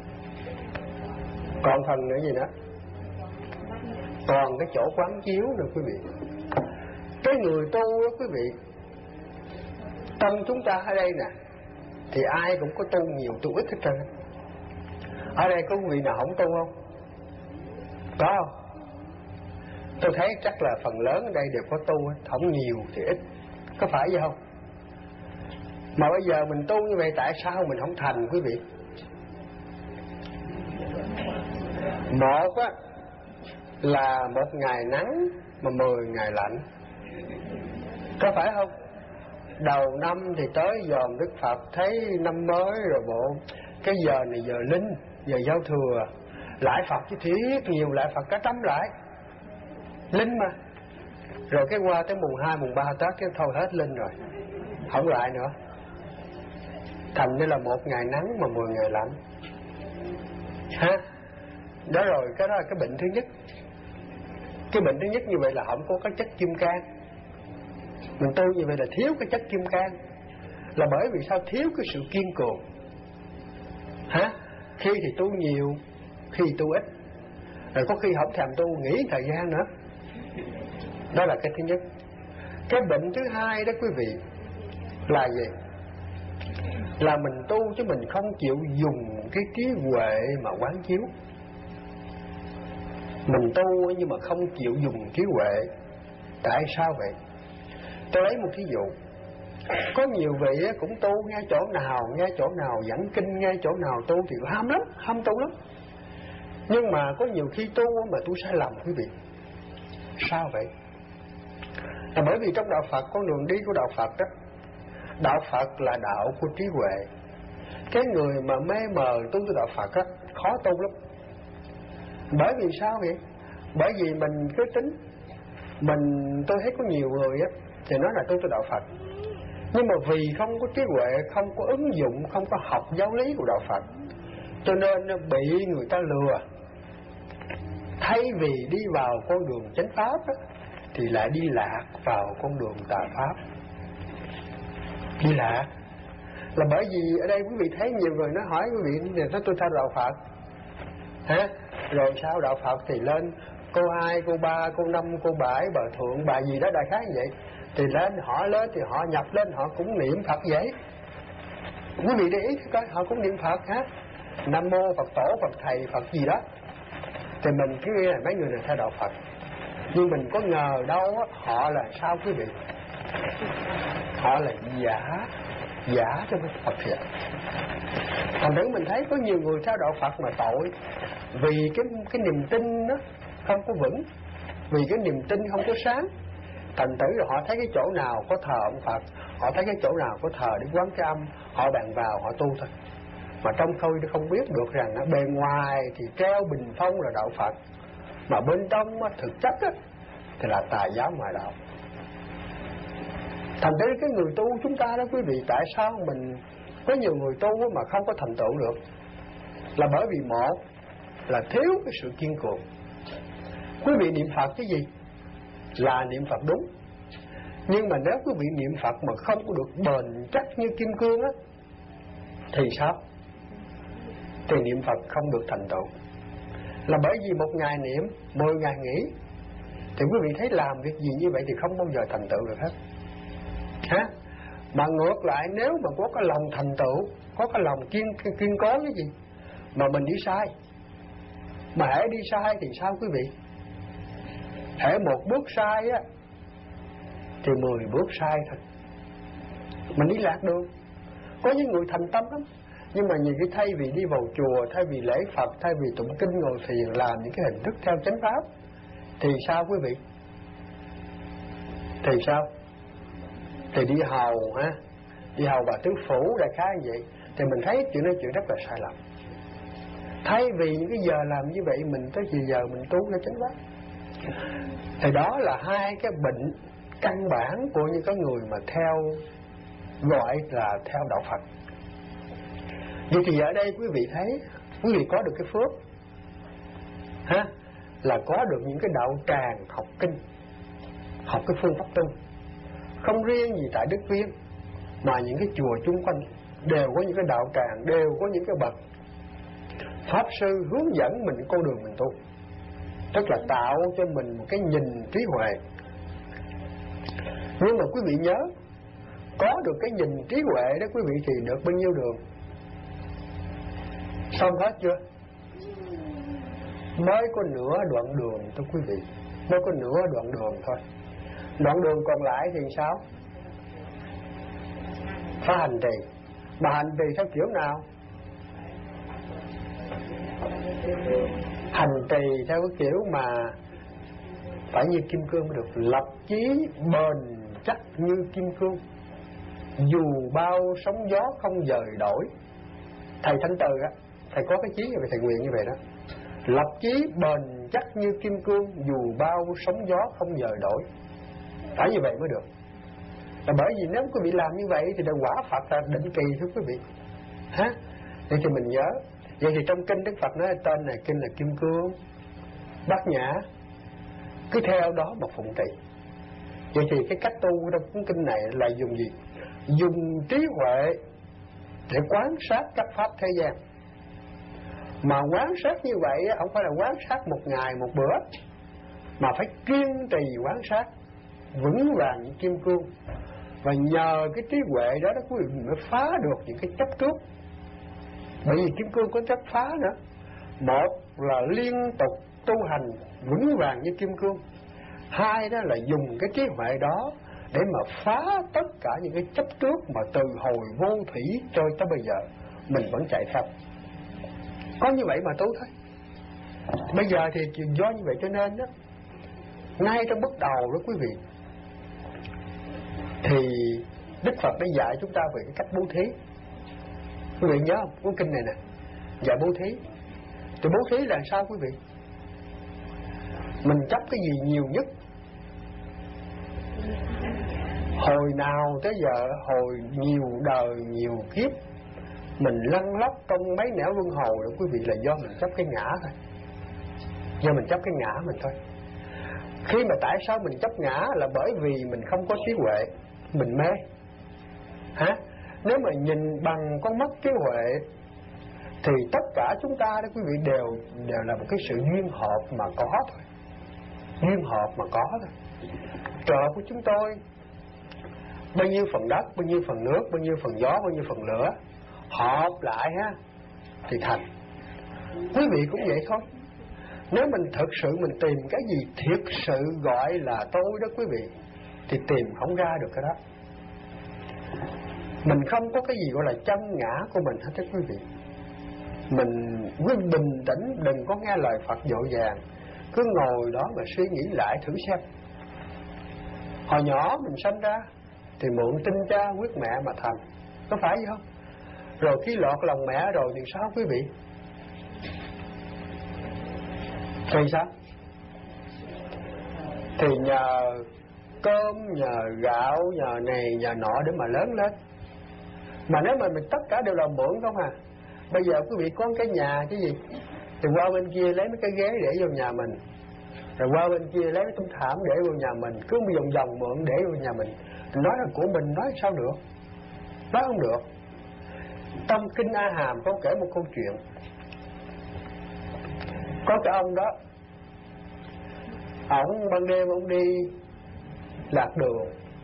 Còn phần nữa gì nữa? Còn cái chỗ quán chiếu nữa quý vị. Cái người tu đó quý vị, tâm chúng ta ở đây nè, thì ai cũng có tu nhiều tu ít hết trơn. Ở đây có quý vị nào không tu không? Có không? Tôi thấy chắc là phần lớn ở đây đều có tu, không nhiều thì ít. Có phải vậy không? Mà bây giờ mình tu như vậy tại sao mình không thành quý vị? Một á là một ngày nắng mà mười ngày lạnh. Có phải không? Đầu năm thì tới dòm Đức Phật, thấy năm mới rồi bộ cái giờ này giờ linh, giờ giao thừa, lại Phật chứ thiết nhiều, lại Phật cả trăm lại linh mà. Rồi cái qua tới mùng hai mùng ba Tết cái thôi hết linh rồi, không lại nữa. Thành đây là một ngày nắng mà mười ngày lạnh ha. Đó rồi, cái đó là cái bệnh thứ nhất. Cái bệnh thứ nhất như vậy là không có cái chất kim cang. Mình tu như vậy là thiếu cái chất kim cang. Là bởi vì sao? Thiếu cái sự kiên cường hả? Khi thì tu nhiều, khi thì tu ít, rồi có khi không thèm tu, nghỉ thời gian nữa. Đó là cái thứ nhất. Cái bệnh thứ hai đó quý vị là gì? Là mình tu chứ mình không chịu dùng cái trí huệ mà quán chiếu. Mình tu nhưng mà không chịu dùng trí huệ. Tại sao vậy? Tôi lấy một thí dụ. Có nhiều vị cũng tu, nghe chỗ nào, nghe chỗ nào dẫn kinh, nghe chỗ nào tu thì ham lắm, ham tu lắm. Nhưng mà có nhiều khi tu mà tu sai lầm quý vị. Sao vậy? Là bởi vì trong đạo Phật, con đường đi của đạo Phật đó, đạo Phật là đạo của trí huệ. Cái người mà mê mờ tu từ đạo Phật đó, khó tu lắm. Bởi vì sao vậy? Bởi vì mình cứ tính, mình tôi thấy có nhiều người á thì nói là tu từ đạo Phật, nhưng mà vì không có trí huệ, không có ứng dụng, không có học giáo lý của đạo Phật, cho nên bị người ta lừa. Thay vì đi vào con đường chánh pháp á, thì lại đi lạc vào con đường tà pháp. Đi lạc là bởi vì ở đây quý vị thấy nhiều người nó hỏi quý vị thì nói tôi theo đạo Phật hả? Rồi sao đạo Phật thì lên cô hai, cô ba, cô năm, cô bảy, bà thượng, bà gì đó đại khái như vậy. Thì lên họ lên thì họ nhập lên họ cũng niệm Phật vậy. Quý vị để ý coi, họ cũng niệm Phật hả? Nam mô Phật tổ, Phật thầy, Phật gì đó. Thì mình cứ nghĩ là mấy người này theo đạo Phật. Nhưng mình có ngờ đâu á, họ là sao quý vị? Họ là giả, giả cho cái Phật thiệt. Thành thử mình thấy có nhiều người theo đạo Phật mà tội, vì cái cái niềm tin đó không có vững, vì cái niềm tin không có sáng. Thành thử rồi họ thấy cái chỗ nào có thờ ông Phật, họ thấy cái chỗ nào có thờ Đức Quán Thế Âm, họ bàn vào họ tu thôi. Mà trong khơi nó không biết được rằng ở bề ngoài thì treo bình phong là đạo Phật, mà bên trong thực chất á, thì là tà giáo ngoại đạo. Thành ra cái người tu chúng ta đó quý vị, tại sao mình có nhiều người tu mà không có thành tựu được? Là bởi vì một là thiếu cái sự kiên cường. Quý vị niệm Phật cái gì? Là niệm Phật đúng. Nhưng mà nếu quý vị niệm Phật mà không có được bền chắc như kim cương á, thì sao? Thì niệm Phật không được thành tựu. Là bởi vì một ngày niệm, mười ngày nghỉ. Thì quý vị thấy làm việc gì như vậy thì không bao giờ thành tựu được hết. Hả? Mà ngược lại, nếu mà có cái lòng thành tựu, có cái lòng kiên kiên cố cái gì, mà mình đi sai, mà hễ đi sai thì sao quý vị? Hễ một bước sai á, thì mười bước sai thôi. Mình đi lạc đường. Có những người thành tâm lắm, nhưng mà nhiều cái thay vì đi vào chùa, thay vì lễ Phật, thay vì tụng kinh ngồi thiền, làm những cái hình thức theo chánh pháp, thì sao quý vị? Thì sao? Thì đi hầu ha, đi hầu bà tứ phủ đại khái như vậy. Thì mình thấy chuyện đó chuyện rất là sai lầm. Thay vì những cái giờ làm như vậy, mình tới giờ mình tu theo chánh pháp. Thì đó là hai cái bệnh căn bản của những cái người mà theo, gọi là theo đạo Phật. Vậy thì ở đây quý vị thấy, quý vị có được cái phước ha, là có được những cái đạo tràng học kinh, học cái phương pháp tu. Không riêng gì tại Đức Viên, mà những cái chùa chung quanh đều có những cái đạo tràng, đều có những cái bậc pháp sư hướng dẫn mình con đường mình tu, tức là tạo cho mình một cái nhìn trí huệ. Nhưng mà quý vị nhớ, có được cái nhìn trí huệ đó quý vị thì được bao nhiêu đường? Xong hết chưa? Mới có nửa đoạn đường thôi quý vị, mới có nửa đoạn đường thôi. Đoạn đường còn lại thì sao? Phải hành trì. Mà hành trì theo kiểu nào? Hành trì theo cái kiểu mà phải như kim cương mới được. Lập chí bền chắc như kim cương, dù bao sóng gió không dời đổi. Thầy Thanh Từ á, thầy có cái chí như vậy, thầy nguyện như vậy đó. Lập chí bền chắc như kim cương, dù bao sóng gió không dời đổi. Phải như vậy mới được. Là bởi vì nếu quý vị làm như vậy thì quả Phật là định kỳ thưa quý vị. Hả? Vậy thì mình nhớ. Vậy thì trong kinh Đức Phật nói tên này kinh là Kim Cương, Bát Nhã, cứ theo đó mà phụng trì. Vậy thì cái cách tu trong cuốn kinh này là dùng gì? Dùng trí huệ để quan sát các pháp thế gian. Mà quan sát như vậy không phải là quan sát một ngày một bữa, mà phải kiên trì quan sát, vững vàng như kim cương. Và nhờ cái trí huệ đó đó quý vị mới phá được những cái chấp trước. Bởi vì kim cương có chấp phá nữa. Một là liên tục tu hành vững vàng như kim cương. Hai đó là dùng cái trí huệ đó để mà phá tất cả những cái chấp trước mà từ hồi vô thủy cho tới bây giờ mình vẫn chạy theo. Có như vậy mà tu thôi. Bây giờ thì do như vậy cho nên đó, ngay trong bước đầu đó quý vị, thì Đức Phật đã dạy chúng ta về cái cách bố thí. Quý vị nhớ không? Cuốn kinh này nè, dạy bố thí. Thì bố thí là sao quý vị? Mình chấp cái gì nhiều nhất? Hồi nào tới giờ, hồi nhiều đời, nhiều kiếp, mình lăn lóc trong mấy nẻo luân hồi đó quý vị, là do mình chấp cái ngã thôi. Do mình chấp cái ngã mình thôi. Khi mà tại sao mình chấp ngã là bởi vì mình không có trí huệ, mình mê. Hả? Nếu mà nhìn bằng con mắt trí huệ thì tất cả chúng ta đó quý vị đều đều là một cái sự duyên hợp mà có thôi. Duyên hợp mà có thôi. Trợ của chúng tôi bao nhiêu phần đất, bao nhiêu phần nước, bao nhiêu phần gió, bao nhiêu phần lửa, hợp lại ha thì thành. Quý vị cũng vậy thôi. Nếu mình thực sự mình tìm cái gì thiệt sự gọi là tôi đó quý vị, thì tìm không ra được cái đó. Mình không có cái gì gọi là chân ngã của mình hết đó quý vị. Mình cứ bình tĩnh, đừng có nghe lời Phật vội vàng, cứ ngồi đó mà suy nghĩ lại thử xem. Hồi nhỏ mình sinh ra thì mượn tinh cha huyết mẹ mà thành, có phải vậy không? Rồi khi lọt lòng mẹ rồi thì sao quý vị? Thì sao? Thì nhờ cơm, nhờ gạo, nhờ này, nhờ nọ để mà lớn lên. Mà nếu mà mình tất cả đều là mượn không à. Bây giờ quý vị có cái nhà cái gì thì qua bên kia lấy mấy cái ghế để vô nhà mình, rồi qua bên kia lấy cái tấm thảm để vô nhà mình, cứ một vòng vòng mượn để vô nhà mình. Nói là của mình, nói sao được? Nói không được. Trong Kinh A Hàm có kể một câu chuyện. Có cái ông đó, ổng ban đêm ông đi lạc đường,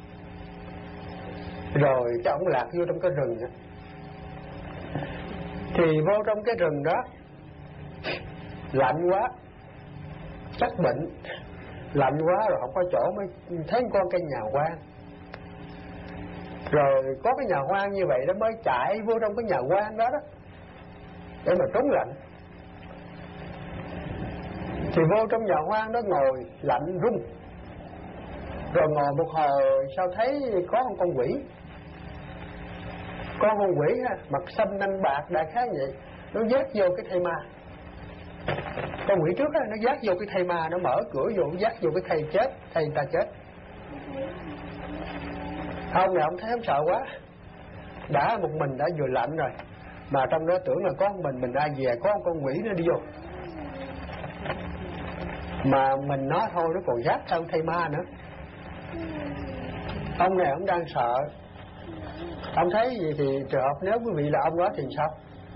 rồi cái ổng lạc vô trong cái rừng đó. Thì vô trong cái rừng đó lạnh quá, chắc bệnh, lạnh quá rồi không có chỗ, mới thấy con cây nhà hoang. Rồi có cái nhà hoang như vậy đó, mới chạy vô trong cái nhà hoang đó đó để mà trốn lạnh. Thì vô trong nhà hoang đó ngồi lạnh run. Rồi ngồi một hồi sao thấy có một con quỷ. Con con quỷ ha, mặt xanh nanh bạc đại khái vậy, nó dắt vô cái thây ma. Con quỷ trước á, nó dắt vô cái thây ma, nó mở cửa vô, nó dắt vô cái thây chết, thây ta chết. Ông này ông thấy ông sợ quá, đã một mình đã vừa lạnh rồi, mà trong đó tưởng là có mình mình ra về, có con quỷ nó đi vô. Mà mình nói thôi nó còn dắt sang thây ma nữa. Ông này ông đang sợ. Ông thấy gì thì trường hợp nếu quý vị là ông đó thì sao?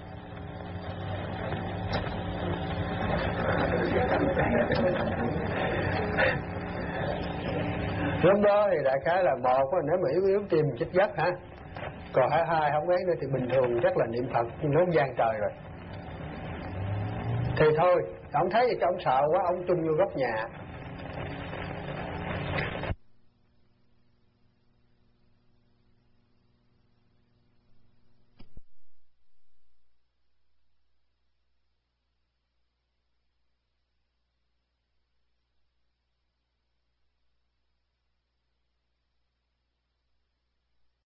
Lúc đó thì đại khái là một, nếu mà yếu yếu tim chết giấc hả. Còn hai hai không ấy nữa thì bình thường chắc là niệm Phật nó gian trời rồi. Thì thôi, ông thấy thì ông sợ quá, ông chung vô góc nhà.